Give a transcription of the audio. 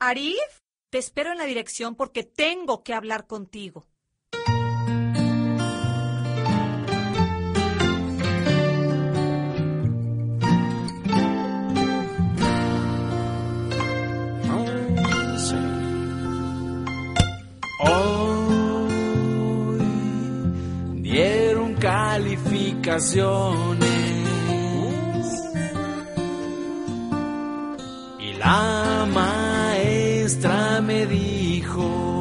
Arif, te espero en la dirección porque tengo que hablar contigo. Hoy dieron calificaciones y la maestra me dijo: